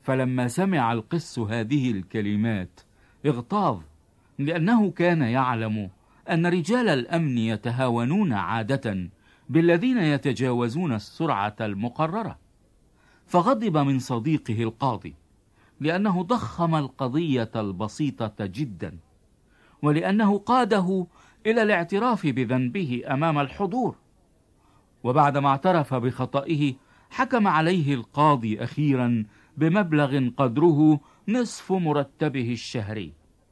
فلما سمع القس هذه الكلمات اغتاظ، لأنه كان يعلم أن رجال الأمن يتهاونون عادة بالذين يتجاوزون السرعة المقررة. فغضب من صديقه القاضي لأنه ضخم القضية البسيطة جدا، ولأنه قاده إلى الاعتراف بذنبه أمام الحضور. وبعدما اعترف بخطئه حكم عليه القاضي أخيرا بمبلغ قدره نصف مرتبه الشهري.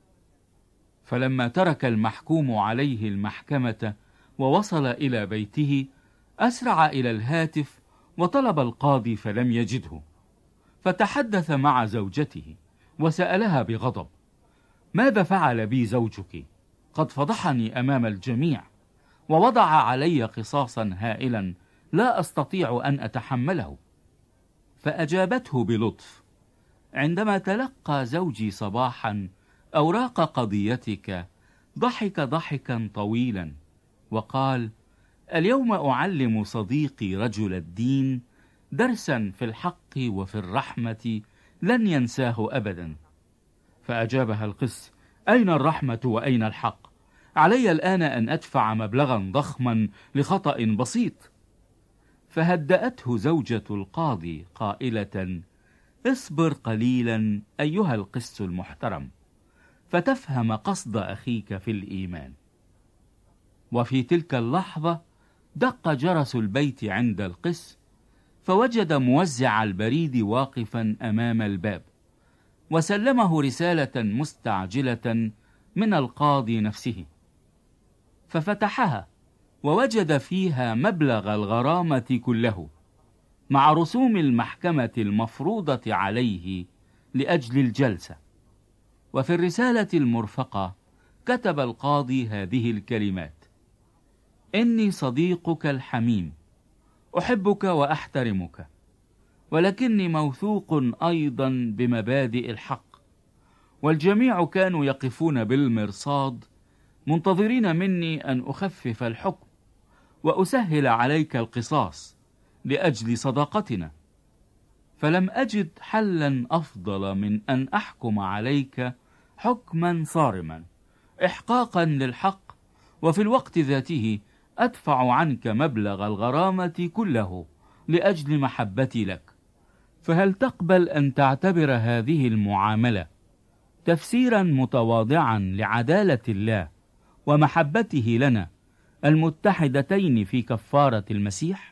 فلما ترك المحكوم عليه المحكمة ووصل إلى بيته أسرع إلى الهاتف وطلب القاضي فلم يجده، فتحدث مع زوجته وسألها بغضب: ماذا فعل بي زوجك؟ قد فضحني أمام الجميع ووضع علي قصاصا هائلا لا أستطيع أن أتحمله. فأجابته بلطف: عندما تلقى زوجي صباحا أوراق قضيتك ضحك ضحكا طويلا وقال: اليوم أعلم صديقي رجل الدين درسا في الحق وفي الرحمة لن ينساه أبدا. فأجابها القس: أين الرحمة وأين الحق؟ علي الآن أن أدفع مبلغا ضخما لخطأ بسيط. فهدأته زوجة القاضي قائلة: اصبر قليلا أيها القس المحترم فتفهم قصد أخيك في الإيمان. وفي تلك اللحظة دق جرس البيت عند القس، فوجد موزع البريد واقفا أمام الباب، وسلمه رسالة مستعجلة من القاضي نفسه. ففتحها ووجد فيها مبلغ الغرامة كله مع رسوم المحكمة المفروضة عليه لأجل الجلسة. وفي الرسالة المرفقة كتب القاضي هذه الكلمات: إني صديقك الحميم، أحبك وأحترمك، ولكني موثوق أيضا بمبادئ الحق، والجميع كانوا يقفون بالمرصاد منتظرين مني أن أخفف الحكم وأسهل عليك القصاص لأجل صداقتنا، فلم أجد حلا أفضل من أن أحكم عليك حكما صارما إحقاقا للحق، وفي الوقت ذاته أدفع عنك مبلغ الغرامة كله لأجل محبتي لك. فهل تقبل أن تعتبر هذه المعاملة تفسيرا متواضعا لعدالة الله ومحبته لنا المتحدتين في كفارة المسيح؟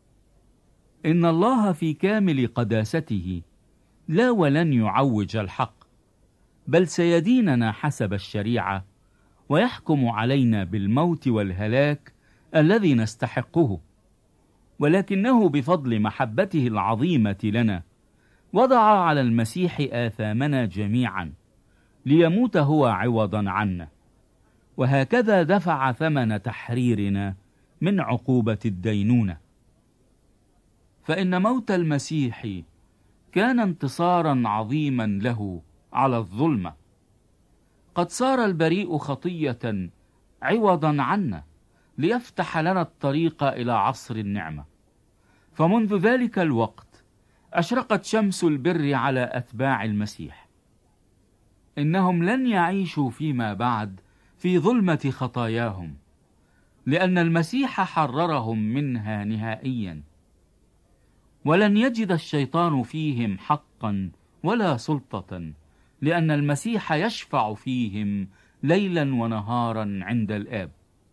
إن الله في كامل قداسته لا ولن يعوج الحق، بل سيديننا حسب الشريعة ويحكم علينا بالموت والهلاك الذي نستحقه، ولكنه بفضل محبته العظيمة لنا وضع على المسيح آثامنا جميعا ليموت هو عوضا عنا، وهكذا دفع ثمن تحريرنا من عقوبة الدينونة. فإن موت المسيح كان انتصارا عظيما له على الظلمة. قد صار البريء خطية عوضا عنا ليفتح لنا الطريق إلى عصر النعمة. فمنذ ذلك الوقت أشرقت شمس البر على أتباع المسيح. إنهم لن يعيشوا فيما بعد في ظلمة خطاياهم، لأن المسيح حررهم منها نهائيا، ولن يجد الشيطان فيهم حقا ولا سلطة، لأن المسيح يشفع فيهم ليلا ونهارا عند الآب.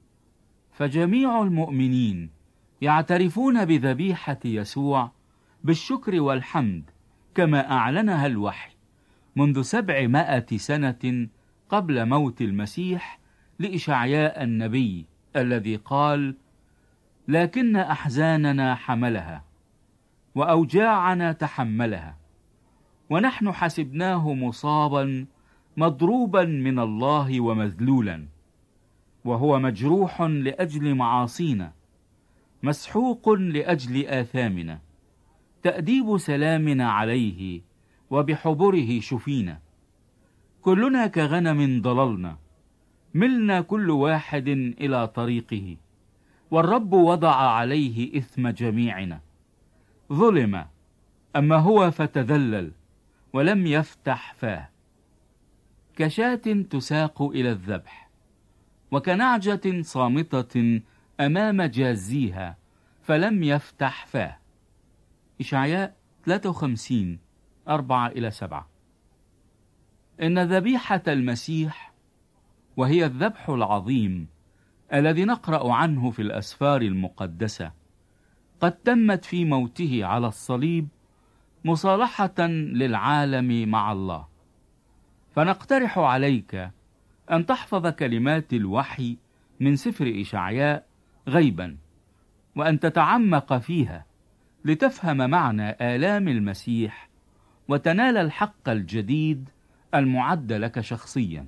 فجميع المؤمنين يعترفون بذبيحة يسوع بالشكر والحمد كما أعلنها الوحي منذ 700 سنة قبل موت المسيح لإشعياء النبي الذي قال: لكن أحزاننا حملها وأوجاعنا تحملها، ونحن حسبناه مصابا مضروبا من الله ومذلولا، وهو مجروح لأجل معاصينا، مسحوق لأجل آثامنا، تأديب سلامنا عليه، وبحبره شفينا. كلنا كغنم ضللنا، ملنا كل واحد إلى طريقه، والرب وضع عليه إثم جميعنا. ظلم، أما هو فتذلل، ولم يفتح فاه، كشاة تساق إلى الذبح، وكنعجة صامتة أمام جازيها فلم يفتح فاه. إشعياء 53 4-7. إن ذبيحة المسيح، وهي الذبح العظيم الذي نقرأ عنه في الأسفار المقدسة، قد تمت في موته على الصليب مصالحة للعالم مع الله. فنقترح عليك أن تحفظ كلمات الوحي من سفر إشعياء غيبا، وأن تتعمق فيها لتفهم معنى آلام المسيح وتنال الحق الجديد المعد لك شخصيا.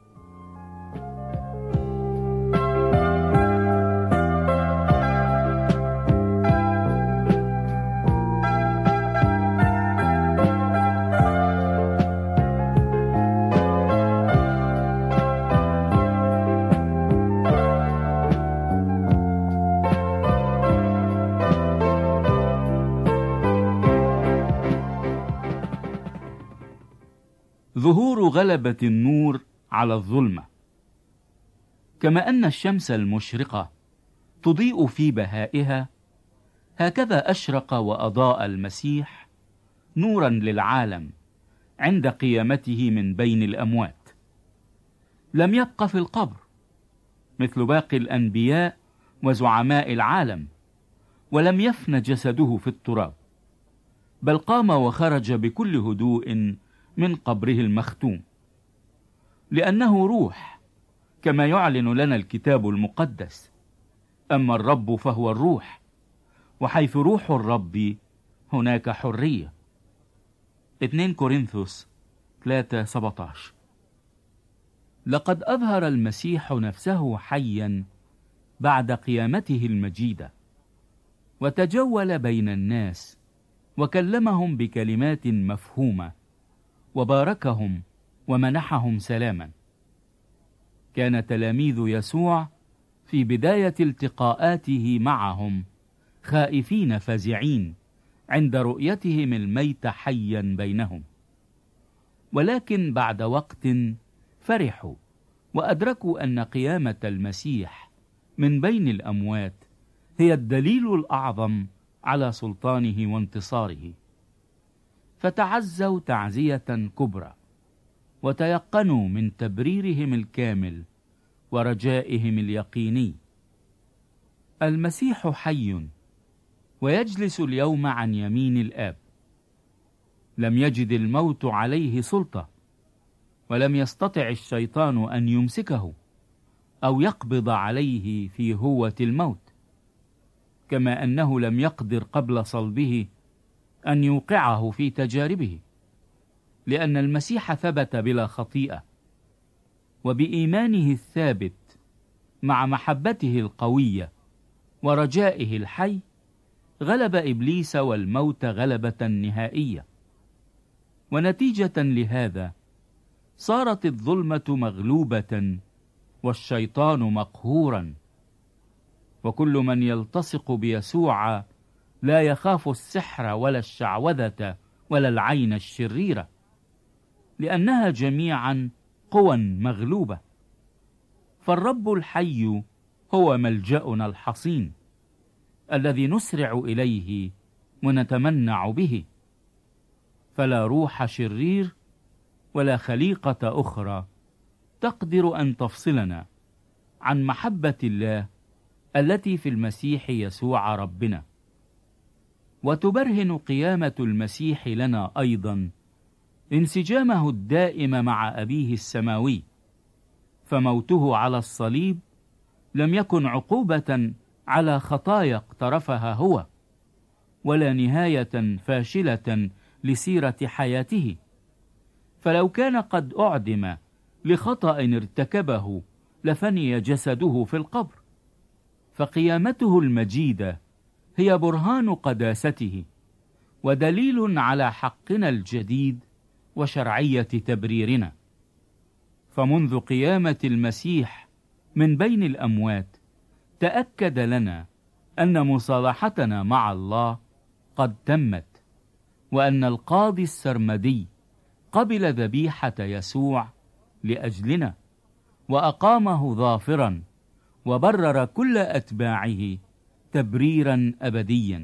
ظهور غلبة النور على الظلمة. كما أن الشمس المشرقة تضيء في بهائها، هكذا أشرق وأضاء المسيح نورا للعالم عند قيامته من بين الأموات. لم يبق في القبر مثل باقي الأنبياء وزعماء العالم، ولم يفن جسده في التراب، بل قام وخرج بكل هدوء من قبره المختوم، لأنه روح كما يعلن لنا الكتاب المقدس. أما الرب فهو الروح، وحيث روح الرب هناك حرية. 2 كورنثوس 3:17. لقد أظهر المسيح نفسه حيا بعد قيامته المجيدة، وتجول بين الناس وكلمهم بكلمات مفهومة، وباركهم ومنحهم سلاما. كان تلاميذ يسوع في بداية التقاءاته معهم خائفين فزعين عند رؤيتهم الميت حيا بينهم، ولكن بعد وقت فرحوا وأدركوا أن قيامة المسيح من بين الأموات هي الدليل الأعظم على سلطانه وانتصاره، فتعزوا تعزية كبرى، وتيقنوا من تبريرهم الكامل ورجائهم اليقيني. المسيح حي ويجلس اليوم عن يمين الآب. لم يجد الموت عليه سلطة، ولم يستطع الشيطان أن يمسكه أو يقبض عليه في هوة الموت، كما أنه لم يقدر قبل صلبه أن يوقعه في تجاربه، لأن المسيح ثبت بلا خطيئة، وبإيمانه الثابت مع محبته القوية ورجائه الحي غلب إبليس والموت غلبة نهائية. ونتيجة لهذا صارت الظلمة مغلوبة والشيطان مقهورا، وكل من يلتصق بيسوع لا يخاف السحر ولا الشعوذة ولا العين الشريرة، لأنها جميعا قوى مغلوبة. فالرب الحي هو ملجأنا الحصين الذي نسرع إليه ونتمنع به، فلا روح شرير ولا خليقة أخرى تقدر أن تفصلنا عن محبة الله التي في المسيح يسوع ربنا. وتبرهن قيامة المسيح لنا أيضا انسجامه الدائم مع أبيه السماوي، فموته على الصليب لم يكن عقوبة على خطايا اقترفها هو، ولا نهاية فاشلة لسيرة حياته. فلو كان قد أعدم لخطأ ارتكبه لفني جسده في القبر، فقيامته المجيدة هي برهان قداسته ودليل على حقنا الجديد وشرعية تبريرنا. فمنذ قيامة المسيح من بين الأموات تأكد لنا أن مصالحتنا مع الله قد تمت، وأن القاضي السرمدي قبل ذبيحة يسوع لأجلنا، وأقامه ظافرا، وبرر كل أتباعه تبريرا أبديا.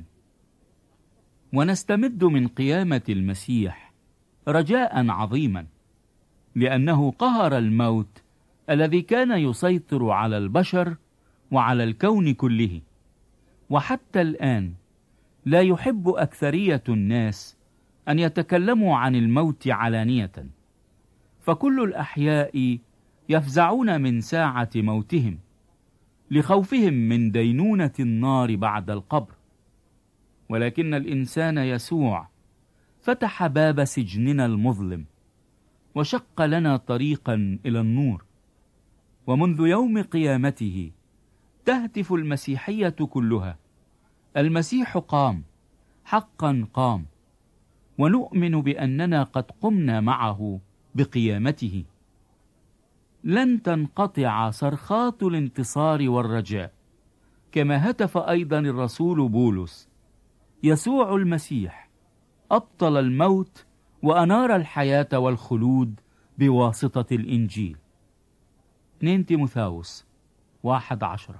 ونستمد من قيامة المسيح رجاء عظيما، لأنه قهر الموت الذي كان يسيطر على البشر وعلى الكون كله. وحتى الآن لا يحب أكثرية الناس أن يتكلموا عن الموت علانية، فكل الأحياء يفزعون من ساعة موتهم لخوفهم من دينونة النار بعد القبر. ولكن الإنسان يسوع فتح باب سجننا المظلم، وشق لنا طريقا إلى النور. ومنذ يوم قيامته تهتف المسيحية كلها: المسيح قام، حقا قام، ونؤمن بأننا قد قمنا معه بقيامته. لن تنقطع صرخات الانتصار والرجاء، كما هتف أيضا الرسول بولس: يسوع المسيح أبطل الموت وأنار الحياة والخلود بواسطة الإنجيل. 2 تيموثاوس 1:10.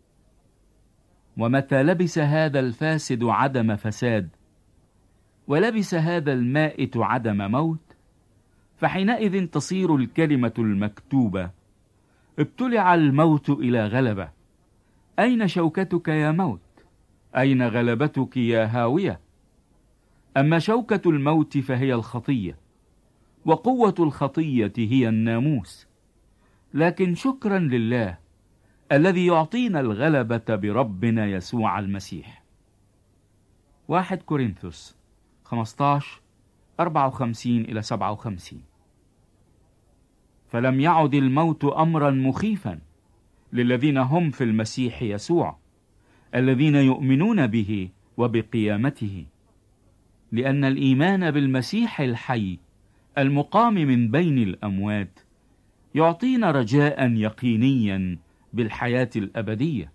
ومتى لبس هذا الفاسد عدم فساد، ولبس هذا المائت عدم موت، فحينئذ تصير الكلمة المكتوبة: ابتلع الموت إلى غلبة. أين شوكتك يا موت؟ أين غلبتك يا هاوية؟ أما شوكة الموت فهي الخطية، وقوة الخطية هي الناموس. لكن شكرا لله الذي يعطينا الغلبة بربنا يسوع المسيح. 1 كورنثوس 15:54-57. فلم يعد الموت أمرا مخيفا للذين هم في المسيح يسوع، الذين يؤمنون به وبقيامته، لأن الإيمان بالمسيح الحي المقام من بين الأموات يعطينا رجاء يقينيا بالحياة الأبدية.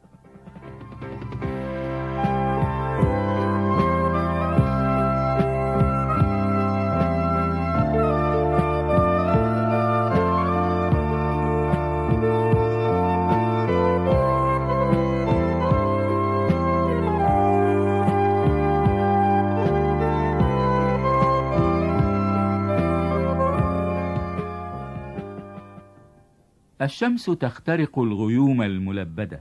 الشمس تخترق الغيوم الملبدة.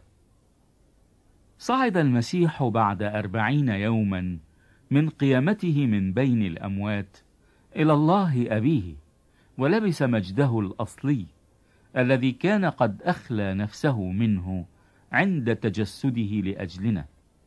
صعد المسيح بعد 40 يوما من قيامته من بين الأموات إلى الله أبيه، ولبس مجده الأصلي الذي كان قد أخلى نفسه منه عند تجسده لأجلنا.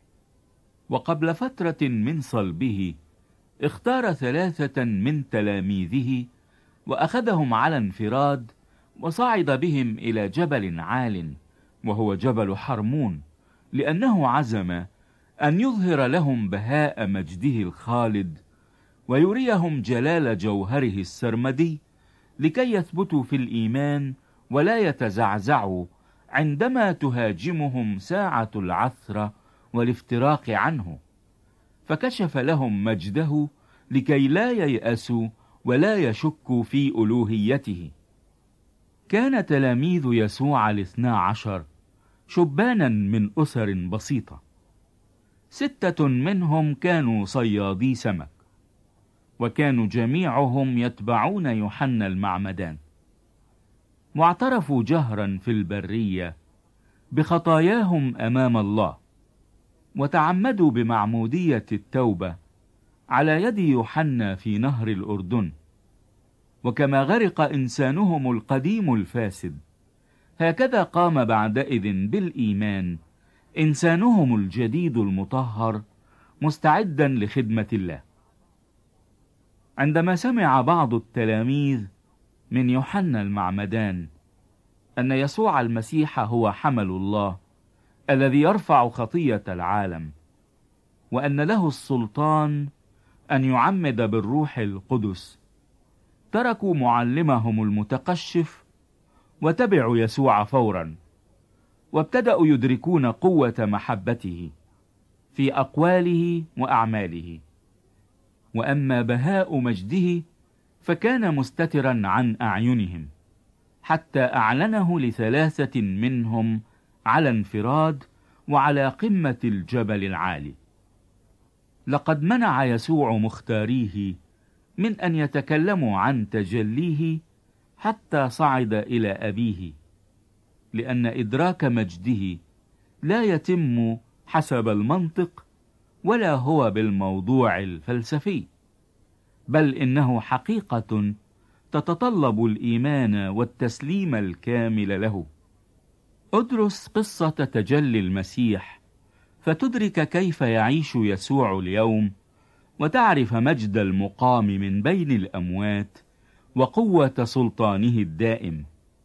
وقبل فترة من صلبه اختار 3 من تلاميذه وأخذهم على انفراد، وصعد بهم إلى جبل عال وهو جبل حرمون، لأنه عزم أن يظهر لهم بهاء مجده الخالد ويريهم جلال جوهره السرمدي، لكي يثبتوا في الإيمان ولا يتزعزعوا عندما تهاجمهم ساعة العثرة والافتراق عنه. فكشف لهم مجده لكي لا ييأسوا ولا يشكوا في ألوهيته. كان تلاميذ يسوع 12 شبانا من أسر بسيطة، 6 منهم كانوا صيادي سمك، وكانوا جميعهم يتبعون يوحنا المعمدان، واعترفوا جهرا في البرية بخطاياهم أمام الله، وتعمدوا بمعمودية التوبة على يد يوحنا في نهر الأردن. وكما غرق إنسانهم القديم الفاسد، هكذا قام بعدئذ بالإيمان إنسانهم الجديد المطهر مستعدا لخدمة الله. عندما سمع بعض التلاميذ من يوحنا المعمدان أن يسوع المسيح هو حمل الله الذي يرفع خطية العالم، وأن له السلطان أن يعمد بالروح القدس، تركوا معلمهم المتقشف وتبعوا يسوع فورا، وابتدأوا يدركون قوة محبته في أقواله وأعماله. وأما بهاء مجده فكان مستترا عن أعينهم، حتى أعلنه ل3 منهم على انفراد وعلى قمة الجبل العالي. لقد منع يسوع مختاريه من أن يتكلموا عن تجليه حتى صعد إلى أبيه، لأن إدراك مجده لا يتم حسب المنطق ولا هو بالموضوع الفلسفي، بل إنه حقيقة تتطلب الإيمان والتسليم الكامل له. ادرس قصة تجلي المسيح فتدرك كيف يعيش يسوع اليوم، وتعرف مجد المقام من بين الأموات وقوة سلطانه الدائم.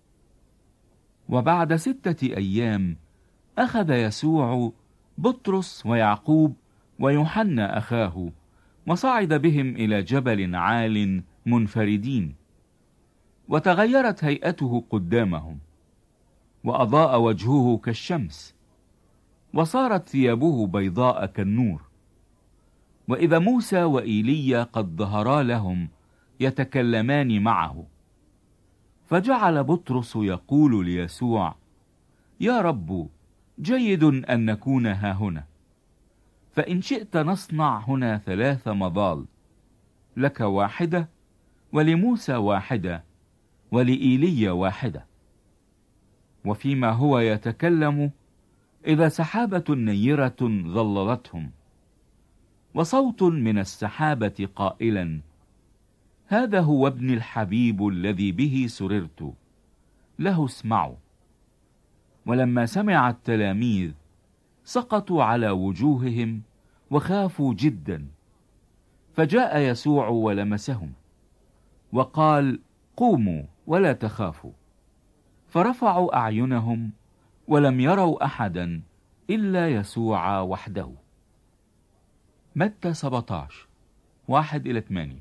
وبعد 6 أيام أخذ يسوع بطرس ويعقوب ويوحنا أخاه، وصعد بهم إلى جبل عال منفردين، وتغيرت هيئته قدامهم، وأضاء وجهه كالشمس، وصارت ثيابه بيضاء كالنور. وإذا موسى وإيليا قد ظهرا لهم يتكلمان معه، فجعل بطرس يقول ليسوع: يا رب، جيد أن نكون هاهنا، فإن شئت نصنع هنا 3 مظال، لك 1 ولموسى 1 ولإيليا 1. وفيما هو يتكلم إذا سحابة نيرة ظللتهم، وصوت من السحابة قائلا: هذا هو ابن الحبيب الذي به سررت، له اسمعوا. ولما سمع التلاميذ سقطوا على وجوههم وخافوا جدا، فجاء يسوع ولمسهم وقال: قوموا ولا تخافوا. فرفعوا أعينهم ولم يروا أحدا إلا يسوع وحده. متى 17 1-8.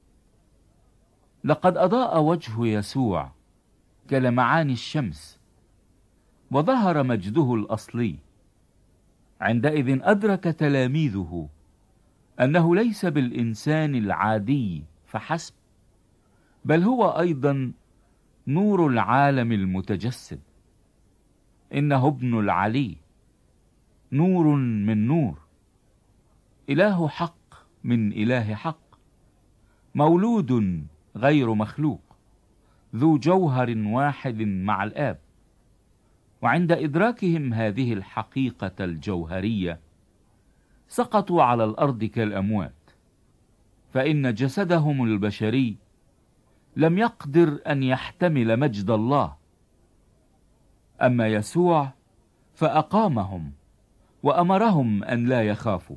لقد أضاء وجه يسوع كلمعان الشمس، وظهر مجده الأصلي. عندئذ أدرك تلاميذه أنه ليس بالإنسان العادي فحسب، بل هو أيضا نور العالم المتجسد. إنه ابن العلي، نور من نور، إله حق من إله حق، مولود غير مخلوق، ذو جوهر واحد مع الآب. وعند إدراكهم هذه الحقيقة الجوهرية سقطوا على الأرض كالأموات، فإن جسدهم البشري لم يقدر أن يحتمل مجد الله. أما يسوع فأقامهم وأمرهم أن لا يخافوا.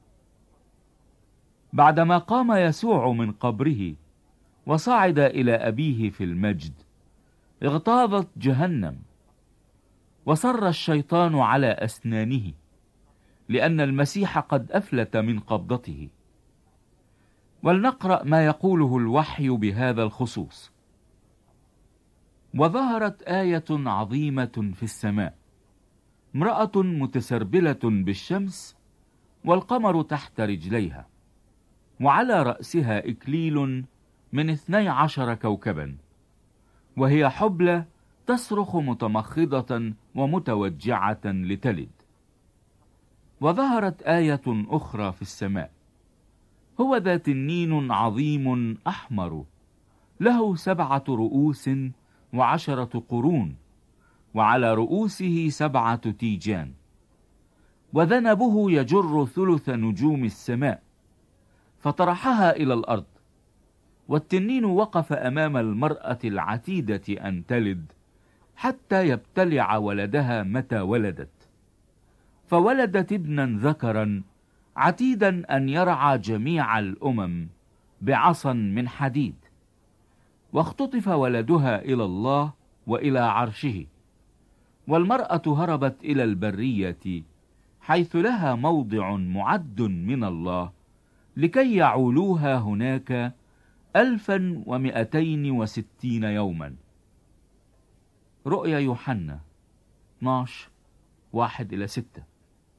بعدما قام يسوع من قبره وصعد إلى أبيه في المجد، اغتاظت جهنم، وصر الشيطان على أسنانه، لأن المسيح قد أفلت من قبضته. ولنقرأ ما يقوله الوحي بهذا الخصوص. وظهرت آية عظيمة في السماء، امرأة متسربلة بالشمس والقمر تحت رجليها، وعلى رأسها إكليل من 12 كوكبا، وهي حبلى تصرخ متمخضة ومتوجعة لتلد. وظهرت آية أخرى في السماء، هو ذا تنين عظيم أحمر، له 7 رؤوس و10 قرون، وعلى رؤوسه 7 تيجان، وذنبه يجر 3 نجوم السماء، فطرحها إلى الأرض. والتنين وقف أمام المرأة العتيدة أن تلد حتى يبتلع ولدها متى ولدت، فولدت ابنا ذكرا عتيدا أن يرعى جميع الأمم بعصا من حديد. واختطف ولدها إلى الله وإلى عرشه، والمرأة هربت إلى البرية حيث لها موضع معد من الله، لكي يعولوها هناك 1260 يوما. رؤيا يوحنا 12 1-6.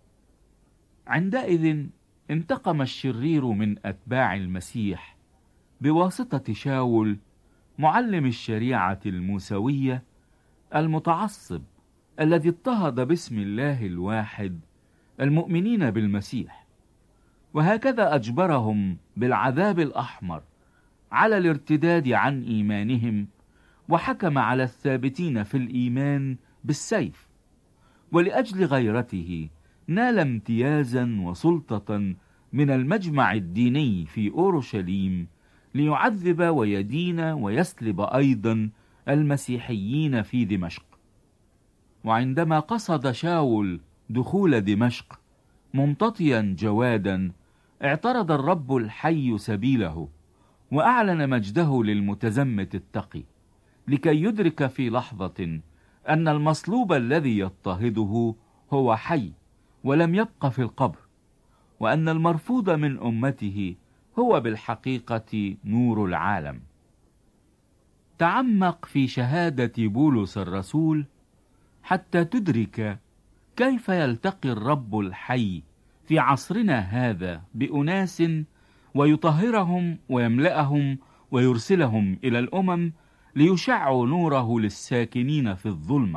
عندئذ انتقم الشرير من أتباع المسيح بواسطة شاول معلم الشريعة الموسوية المتعصب الذي اضطهد باسم الله الواحد المؤمنين بالمسيح، وهكذا أجبرهم بالعذاب الأحمر على الارتداد عن إيمانهم، وحكم على الثابتين في الإيمان بالسيف. ولأجل غيرته نال امتيازا وسلطة من المجمع الديني في أورشليم ليعذب ويدين ويسلب أيضا المسيحيين في دمشق. وعندما قصد شاول دخول دمشق ممتطيا جوادا، اعترض الرب الحي سبيله وأعلن مجده للمتزمت التقي، لكي يدرك في لحظة أن المصلوب الذي يضطهده هو حي ولم يبق في القبر، وأن المرفوض من أمته هو بالحقيقة نور العالم. تعمق في شهادة بولس الرسول حتى تدرك كيف يلتقي الرب الحي في عصرنا هذا بأناس ويطهرهم ويملأهم ويرسلهم إلى الأمم ليشعوا نوره للساكنين في الظلمة.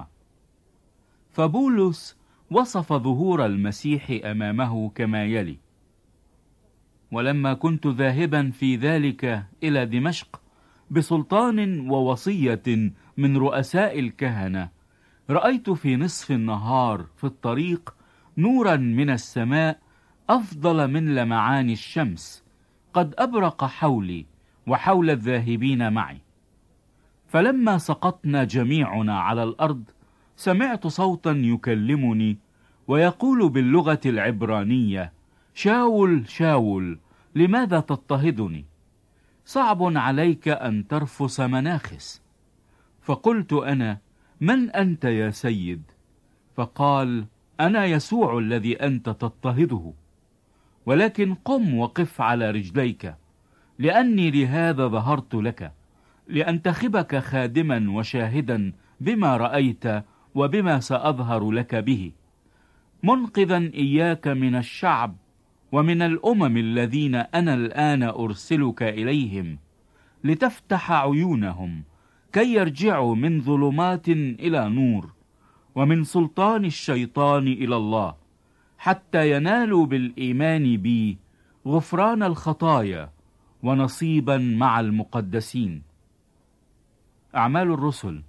فبولس وصف ظهور المسيح أمامه كما يلي: ولما كنت ذاهبا في ذلك إلى دمشق بسلطان ووصية من رؤساء الكهنة، رأيت في نصف النهار في الطريق نورا من السماء أفضل من لمعان الشمس، قد أبرق حولي وحول الذاهبين معي. فلما سقطنا جميعنا على الأرض، سمعت صوتا يكلمني ويقول باللغة العبرانية: شاول شاول، لماذا تضطهدني؟ صعب عليك أن ترفس مناخس. فقلت أنا: من أنت يا سيد؟ فقال: أنا يسوع الذي أنت تضطهده، ولكن قم وقف على رجليك، لأني لهذا ظهرت لك، لأنتخبك خادما وشاهدا بما رأيت وبما سأظهر لك به، منقذا إياك من الشعب ومن الأمم الذين أنا الآن أرسلك إليهم، لتفتح عيونهم كي يرجعوا من ظلمات إلى نور، ومن سلطان الشيطان إلى الله، حتى ينالوا بالإيمان بي غفران الخطايا ونصيبا مع المقدسين. أعمال الرسل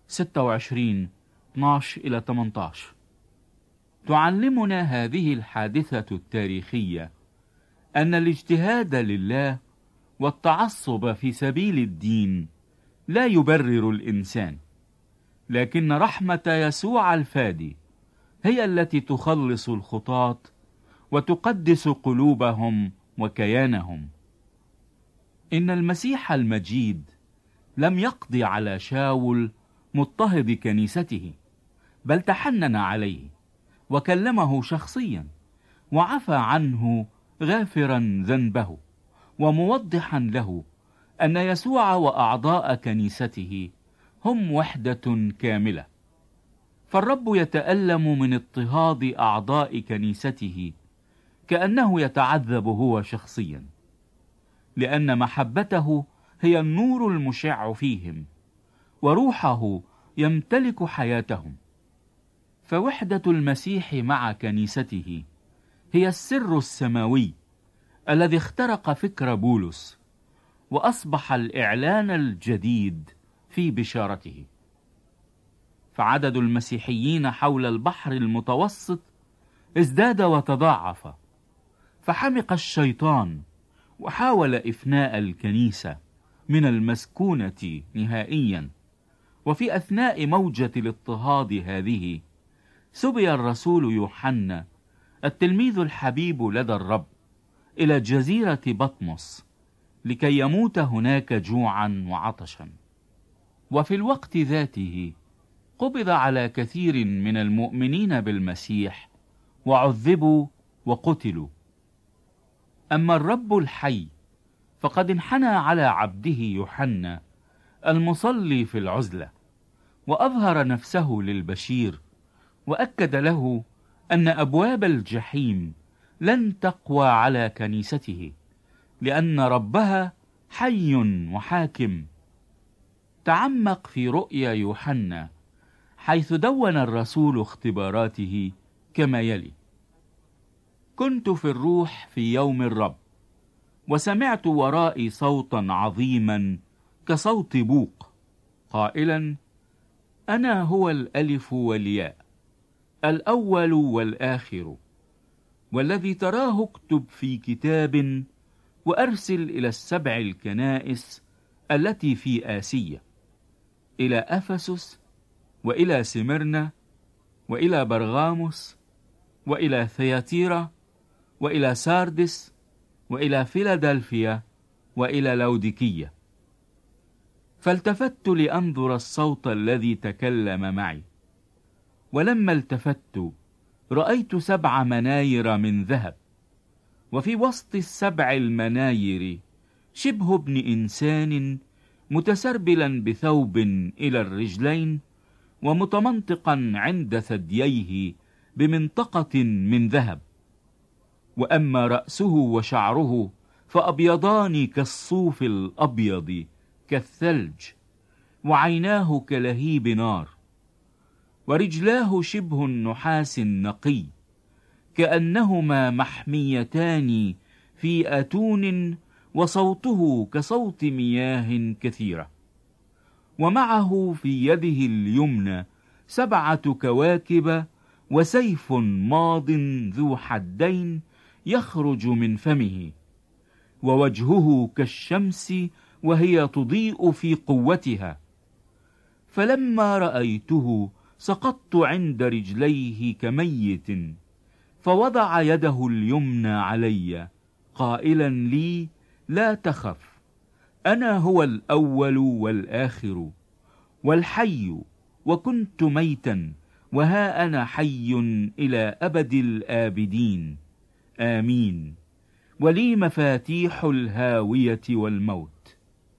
26:12-18. تعلمنا هذه الحادثة التاريخية أن الاجتهاد لله والتعصب في سبيل الدين لا يبرر الإنسان، لكن رحمة يسوع الفادي هي التي تخلص الخطاة وتقدس قلوبهم وكيانهم. إن المسيح المجيد لم يقضي على شاول مضطهد كنيسته، بل تحنن عليه وكلمه شخصيا، وعفى عنه غافرا ذنبه، وموضحا له أن يسوع وأعضاء كنيسته هم وحدة كاملة. فالرب يتألم من اضطهاد أعضاء كنيسته كأنه يتعذب هو شخصيا، لأن محبته هي النور المشع فيهم، وروحه يمتلك حياتهم. فوحدة المسيح مع كنيسته هي السر السماوي الذي اخترق فكر بولس، وأصبح الإعلان الجديد في بشارته. فعدد المسيحيين حول البحر المتوسط ازداد وتضاعف، فحمق الشيطان وحاول إفناء الكنيسة من المسكونة نهائيا. وفي أثناء موجة الاضطهاد هذه سبي الرسول يوحنا التلميذ الحبيب لدى الرب إلى جزيرة بطمس لكي يموت هناك جوعا وعطشا. وفي الوقت ذاته قبض على كثير من المؤمنين بالمسيح وعذبوا وقتلوا. أما الرب الحي فقد انحنى على عبده يوحنا المصلي في العزلة، وأظهر نفسه للبشير، وأكد له أن أبواب الجحيم لن تقوى على كنيسته، لأن ربها حي وحاكم. تعمق في رؤيا يوحنا، حيث دون الرسول اختباراته كما يلي: كنت في الروح في يوم الرب، وسمعت ورائي صوتا عظيما كصوت بوق قائلا: أنا هو الألف والياء، الأول والآخر، والذي تراه اكتب في كتاب وأرسل إلى السبع الكنائس التي في آسيا، إلى أفسس، وإلى سمرنا، وإلى برغاموس، وإلى ثياتيرا، وإلى ساردس، وإلى فيلادلفيا، وإلى لوديكية. فالتفت لأنظر الصوت الذي تكلم معي، ولما التفت رأيت 7 مناير من ذهب، وفي وسط ال7 المناير شبه ابن إنسان متسربلا بثوب إلى الرجلين، ومتمنطقا عند ثدييه بمنطقة من ذهب. وأما رأسه وشعره فأبيضان كالصوف الأبيض كالثلج، وعيناه كلهيب نار، ورجلاه شبه النحاس النقي كأنهما محميتان في أتون، وصوته كصوت مياه كثيرة. ومعه في يده اليمنى 7 كواكب، وسيف ماض ذو حدين يخرج من فمه، ووجهه كالشمس وهي تضيء في قوتها. فلما رأيته سقطت عند رجليه كميت، فوضع يده اليمنى علي قائلا لي: لا تخف، أنا هو الأول والآخر والحي، وكنت ميتا وها أنا حي إلى أبد الآبدين، آمين، ولي مفاتيح الهاوية والموت.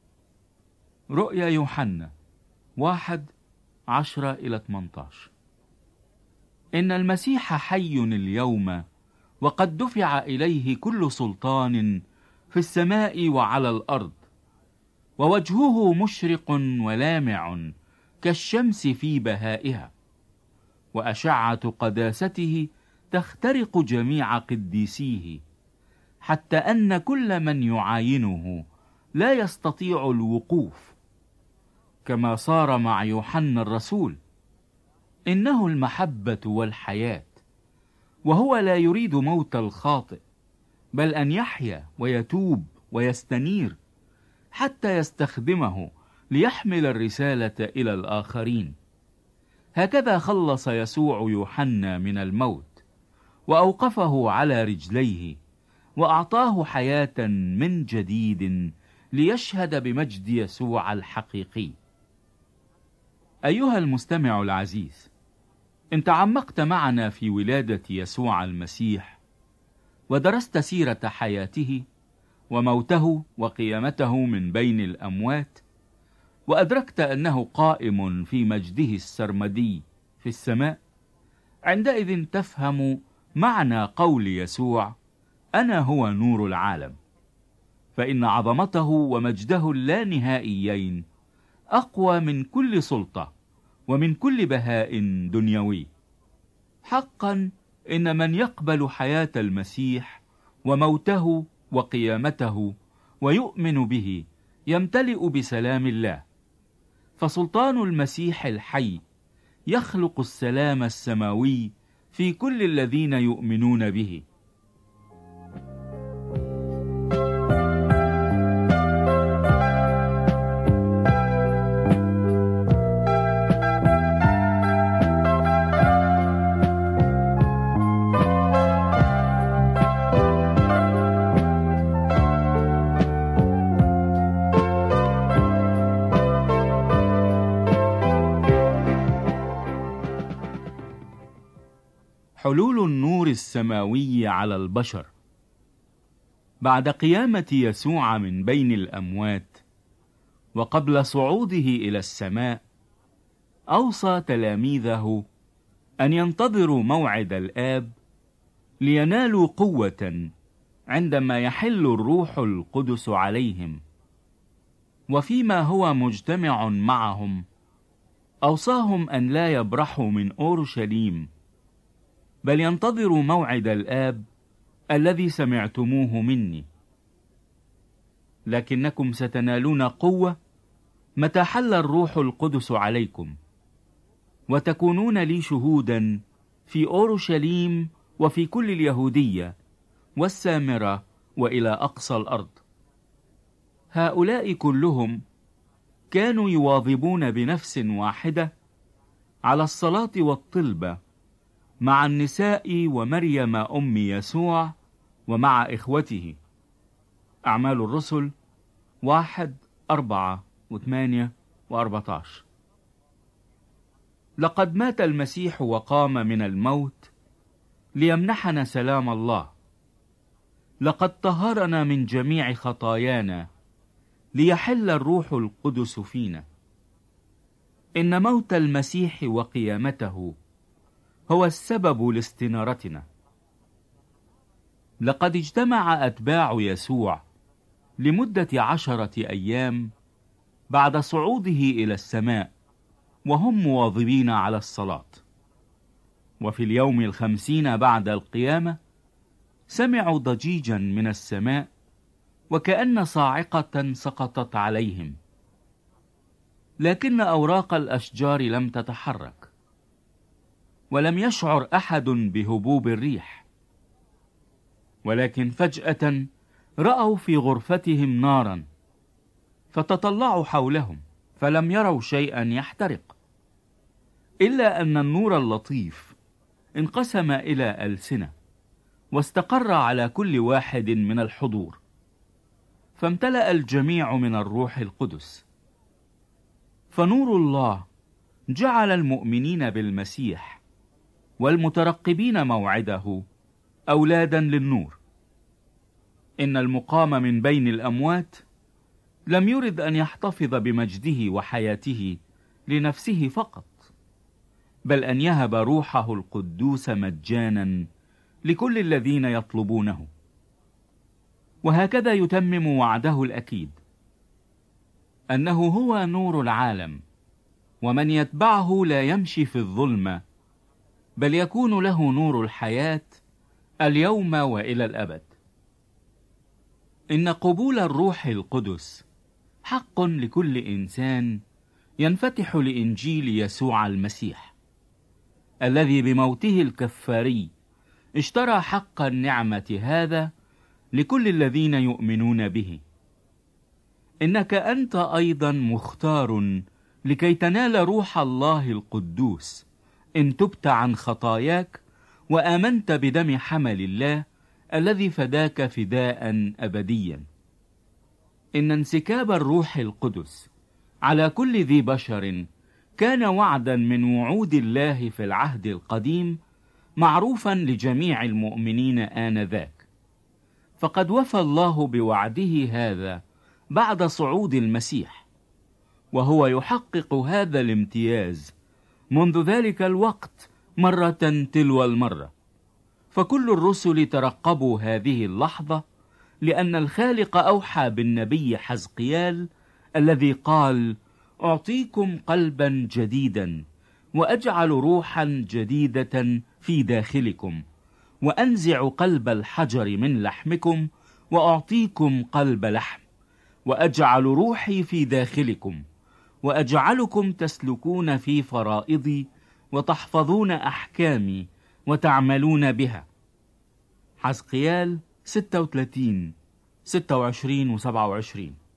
رؤيا يوحنا 1:10-18. إن المسيح حي اليوم، وقد دفع إليه كل سلطان في السماء وعلى الأرض، ووجهه مشرق ولامع كالشمس في بهائها، وأشعة قداسته تخترق جميع قديسيه، حتى أن كل من يعاينه لا يستطيع الوقوف، كما صار مع يوحنا الرسول. إنه المحبة والحياة، وهو لا يريد موت الخاطئ، بل أن يحيا ويتوب ويستنير، حتى يستخدمه ليحمل الرسالة إلى الآخرين. هكذا خلص يسوع يوحنا من الموت، وأوقفه على رجليه، وأعطاه حياة من جديد ليشهد بمجد يسوع الحقيقي. أيها المستمع العزيز، إن تعمقت معنا في ولادة يسوع المسيح، ودرست سيرة حياته وموته وقيامته من بين الأموات، وأدركت أنه قائم في مجده السرمدي في السماء، عندئذ تفهم معنى قول يسوع: أنا هو نور العالم. فإن عظمته ومجده اللانهائيين أقوى من كل سلطة ومن كل بهاء دنيوي. حقا إن من يقبل حياة المسيح وموته وقيامته ويؤمن به يمتلئ بسلام الله، فسلطان المسيح الحي يخلق السلام السماوي في كل الذين يؤمنون به. حلول النور السماوي على البشر. بعد قيامة يسوع من بين الأموات وقبل صعوده إلى السماء، أوصى تلاميذه أن ينتظروا موعد الآب لينالوا قوة عندما يحل الروح القدس عليهم، وفيما هو مجتمع معهم أوصاهم أن لا يبرحوا من أورشليم، بل ينتظروا موعد الآب الذي سمعتموه مني. لكنكم ستنالون قوة متى حل الروح القدس عليكم، وتكونون لي شهودا في أورشليم وفي كل اليهودية والسامرة وإلى أقصى الأرض. هؤلاء كلهم كانوا يواظبون بنفس واحدة على الصلاة والطلبة مع النساء ومريم أم يسوع ومع إخوته. أعمال الرسل 1:4-8-14. لقد مات المسيح وقام من الموت ليمنحنا سلام الله. لقد طهرنا من جميع خطايانا ليحل الروح القدس فينا. إن موت المسيح وقيامته هو السبب لاستنارتنا. لقد اجتمع أتباع يسوع لمدة 10 أيام بعد صعوده إلى السماء وهم مواظبين على الصلاة. وفي اليوم 50 بعد القيامة سمعوا ضجيجا من السماء وكأن صاعقة سقطت عليهم، لكن أوراق الأشجار لم تتحرك، ولم يشعر أحد بهبوب الريح. ولكن فجأة رأوا في غرفتهم نارا، فتطلعوا حولهم فلم يروا شيئا يحترق، إلا أن النور اللطيف انقسم إلى ألسنة واستقر على كل واحد من الحضور، فامتلأ الجميع من الروح القدس. فنور الله جعل المؤمنين بالمسيح والمترقبين موعده أولادا للنور. إن المقام من بين الأموات لم يرد أن يحتفظ بمجده وحياته لنفسه فقط، بل أن يهب روحه القدوس مجانا لكل الذين يطلبونه. وهكذا يتمم وعده الأكيد أنه هو نور العالم، ومن يتبعه لا يمشي في الظلمة، بل يكون له نور الحياة اليوم وإلى الأبد. إن قبول الروح القدس حق لكل إنسان ينفتح لإنجيل يسوع المسيح، الذي بموته الكفاري اشترى حق النعمة هذا لكل الذين يؤمنون به. إنك أنت أيضا مختار لكي تنال روح الله القدوس إن تبت عن خطاياك وآمنت بدم حمل الله الذي فداك فداء أبديا. إن انسكاب الروح القدس على كل ذي بشر كان وعدا من وعود الله في العهد القديم، معروفا لجميع المؤمنين آنذاك. فقد وفى الله بوعده هذا بعد صعود المسيح، وهو يحقق هذا الامتياز منذ ذلك الوقت مرة تلو المرة. فكل الرسل ترقبوا هذه اللحظة، لأن الخالق أوحى بالنبي حزقيال الذي قال: أعطيكم قلبا جديدا وأجعل روحا جديدة في داخلكم، وأنزع قلب الحجر من لحمكم وأعطيكم قلب لحم، وأجعل روحي في داخلكم، وأجعلكم تسلكون في فرائضي وتحفظون أحكامي وتعملون بها. حزقيال 36 26 و27.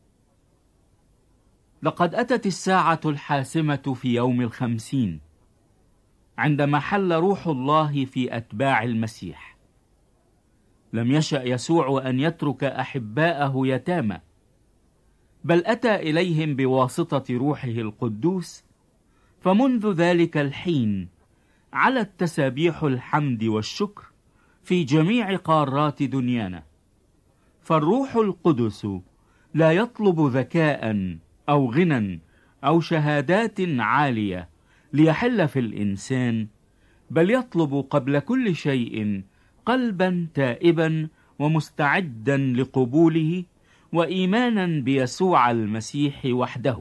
لقد أتت الساعة الحاسمة في يوم 50 عندما حل روح الله في أتباع المسيح. لم يشأ يسوع أن يترك أحباءه يتامى، بل أتى إليهم بواسطة روحه القدوس. فمنذ ذلك الحين علت تسابيح الحمد والشكر في جميع قارات دنيانا. فالروح القدس لا يطلب ذكاء أو غنى أو شهادات عالية ليحل في الإنسان، بل يطلب قبل كل شيء قلبا تائبا ومستعدا لقبوله وإيمانا بيسوع المسيح وحده.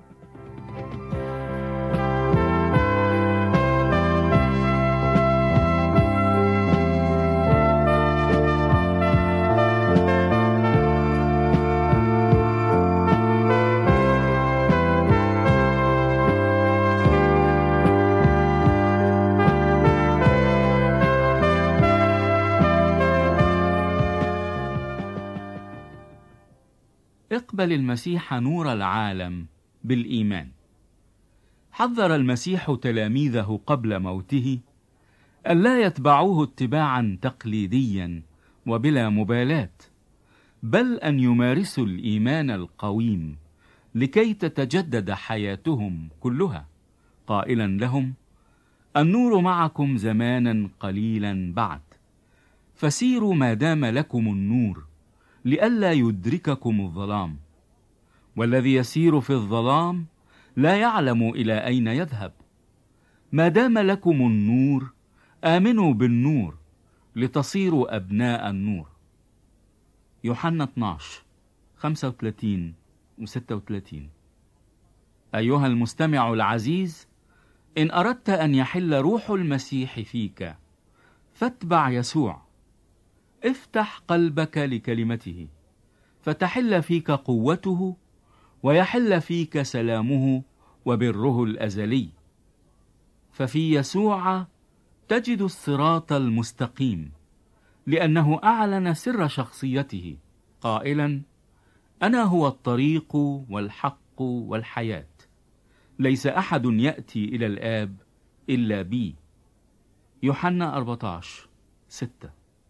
اقبل المسيح نور العالم بالإيمان. حذر المسيح تلاميذه قبل موته ألا يتبعوه اتباعا تقليديا وبلا مبالاة، بل أن يمارسوا الإيمان القويم لكي تتجدد حياتهم كلها، قائلا لهم: النور معكم زمانا قليلا بعد، فسيروا ما دام لكم النور لئلا يدرككم الظلام، والذي يسير في الظلام لا يعلم إلى أين يذهب. ما دام لكم النور آمنوا بالنور لتصيروا أبناء النور. يوحنا 12:35 و36. أيها المستمع العزيز، إن أردت أن يحل روح المسيح فيك فاتبع يسوع. افتح قلبك لكلمته فتحل فيك قوته، ويحل فيك سلامه وبره الأزلي. ففي يسوع تجد الصراط المستقيم، لأنه أعلن سر شخصيته قائلا: أنا هو الطريق والحق والحياة، ليس أحد يأتي إلى الآب إلا بي. يوحنا 14:6.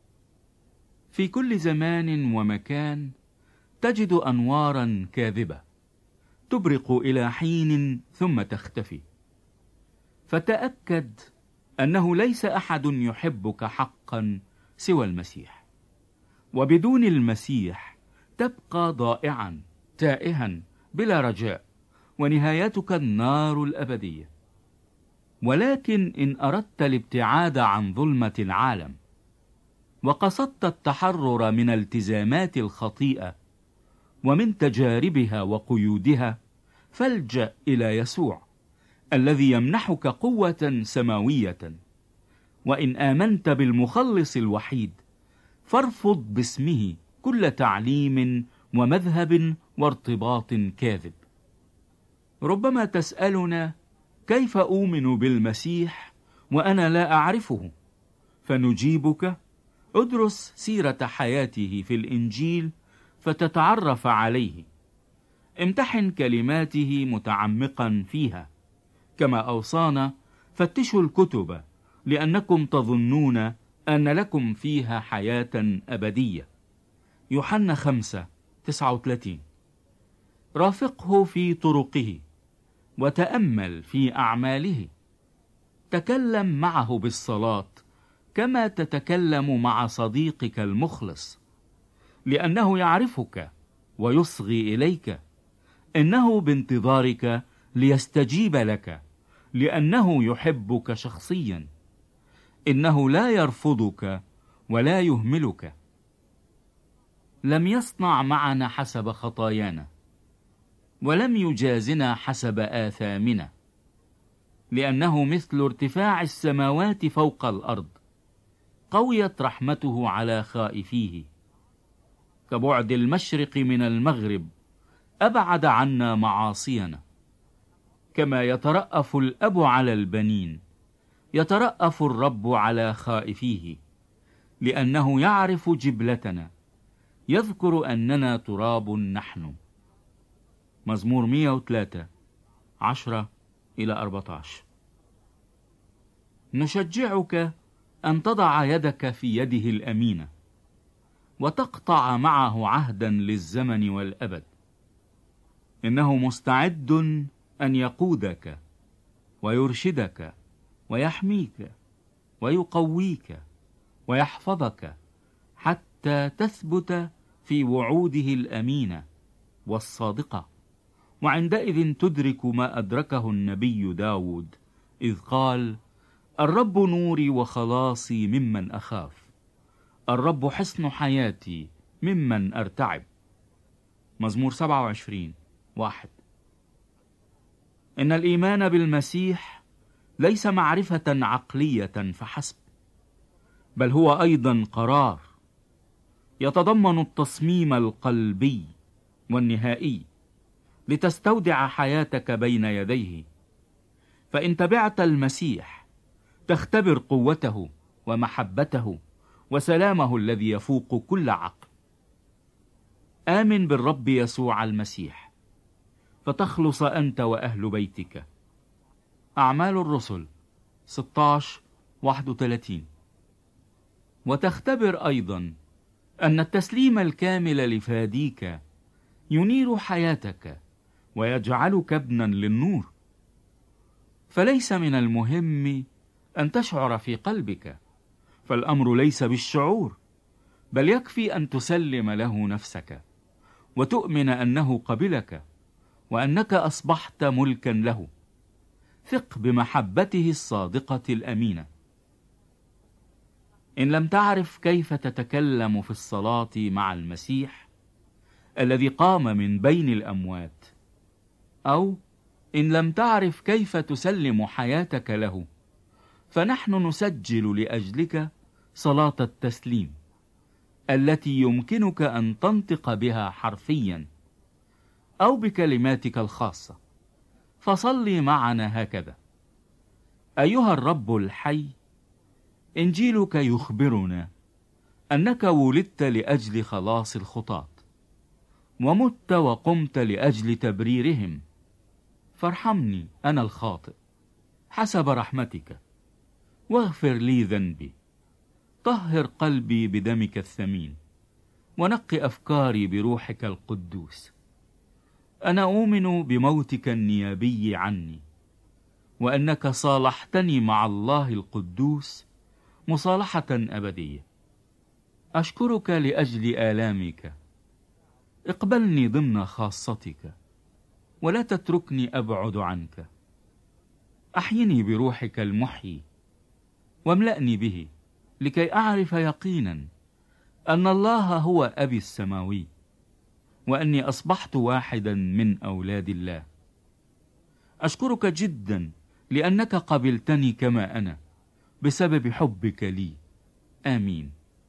في كل زمان ومكان تجد أنوارا كاذبة تبرق إلى حين ثم تختفي، فتأكد أنه ليس أحد يحبك حقا سوى المسيح، وبدون المسيح تبقى ضائعا تائها بلا رجاء، ونهايتك النار الأبدية. ولكن إن أردت الابتعاد عن ظلمة العالم وقصدت التحرر من التزامات الخطيئة ومن تجاربها وقيودها، فالجأ إلى يسوع الذي يمنحك قوة سماوية. وإن آمنت بالمخلص الوحيد فارفض باسمه كل تعليم ومذهب وارتباط كاذب. ربما تسألنا: كيف أؤمن بالمسيح وأنا لا أعرفه؟ فنجيبك: ادرس سيرة حياته في الإنجيل فتتعرف عليه. امتحن كلماته متعمقا فيها، كما أوصانا: فتشوا الكتب لأنكم تظنون أن لكم فيها حياة أبدية. يوحنا 5:39. رافقه في طرقه وتأمل في أعماله. تكلم معه بالصلاة كما تتكلم مع صديقك المخلص، لأنه يعرفك ويصغي إليك. إنه بانتظارك ليستجيب لك، لأنه يحبك شخصيا. إنه لا يرفضك ولا يهملك. لم يصنع معنا حسب خطايانا، ولم يجازنا حسب آثامنا، لأنه مثل ارتفاع السماوات فوق الأرض، قويت رحمته على خائفيه. كبعد المشرق من المغرب أبعد عنا معاصينا. كما يترأف الأب على البنين، يترأف الرب على خائفيه، لأنه يعرف جبلتنا، يذكر أننا تراب نحن. مزمور 103 10-14. نشجعك أن تضع يدك في يده الأمينة وتقطع معه عهدا للزمن والأبد. إنه مستعد أن يقودك ويرشدك ويحميك ويقويك ويحفظك حتى تثبت في وعوده الأمينة والصادقة. وعندئذ تدرك ما أدركه النبي داود إذ قال: الرب نوري وخلاصي ممن أخاف، الرب حصن حياتي ممن أرتعب. مزمور 27 1. إن الإيمان بالمسيح ليس معرفة عقلية فحسب، بل هو أيضا قرار يتضمن التصميم القلبي والنهائي لتستودع حياتك بين يديه. فإن تبعت المسيح تختبر قوته ومحبته وسلامه الذي يفوق كل عقل. آمن بالرب يسوع المسيح فتخلص أنت وأهل بيتك. أعمال الرسل 16:31. وتختبر أيضا أن التسليم الكامل لفاديك ينير حياتك ويجعلك ابنا للنور. فليس من المهم أن تشعر في قلبك، فالأمر ليس بالشعور، بل يكفي أن تسلم له نفسك وتؤمن أنه قبلك وأنك أصبحت ملكا له. ثق بمحبته الصادقة الأمينة. إن لم تعرف كيف تتكلم في الصلاة مع المسيح الذي قام من بين الأموات، أو إن لم تعرف كيف تسلم حياتك له، فنحن نسجل لأجلك صلاة التسليم التي يمكنك أن تنطق بها حرفيا أو بكلماتك الخاصة. فصلي معنا هكذا: أيها الرب الحي، إنجيلك يخبرنا أنك ولدت لأجل خلاص الخطاة، ومت وقمت لأجل تبريرهم. فارحمني أنا الخاطئ حسب رحمتك، واغفر لي ذنبي. طهر قلبي بدمك الثمين، ونقي أفكاري بروحك القدوس. أنا أؤمن بموتك النيابي عني، وأنك صالحتني مع الله القدوس مصالحة أبدية. أشكرك لأجل آلامك. اقبلني ضمن خاصتك، ولا تتركني أبعد عنك. أحيني بروحك المحيي، واملأني به لكي أعرف يقينا أن الله هو أبي السماوي، وأني أصبحت واحدا من أولاد الله. أشكرك جدا لأنك قبلتني كما أنا بسبب حبك لي. آمين.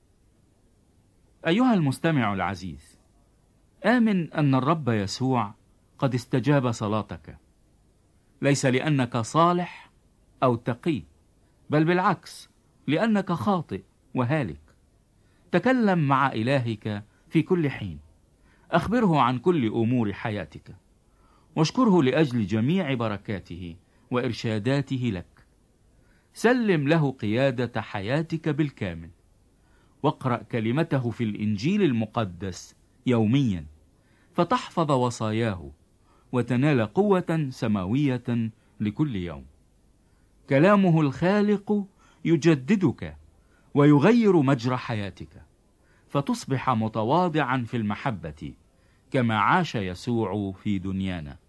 أيها المستمع العزيز، آمن أن الرب يسوع قد استجاب صلاتك، ليس لأنك صالح أو تقي، بل بالعكس لأنك خاطئ وهالك. تكلم مع إلهك في كل حين، أخبره عن كل أمور حياتك، واشكره لأجل جميع بركاته وإرشاداته لك. سلم له قيادة حياتك بالكامل، واقرأ كلمته في الإنجيل المقدس يوميا، فتحفظ وصاياه وتنال قوة سماوية لكل يوم. كلامه الخالق يجددك ويغير مجرى حياتك، فتصبح متواضعا في المحبة كما عاش يسوع في دنيانا.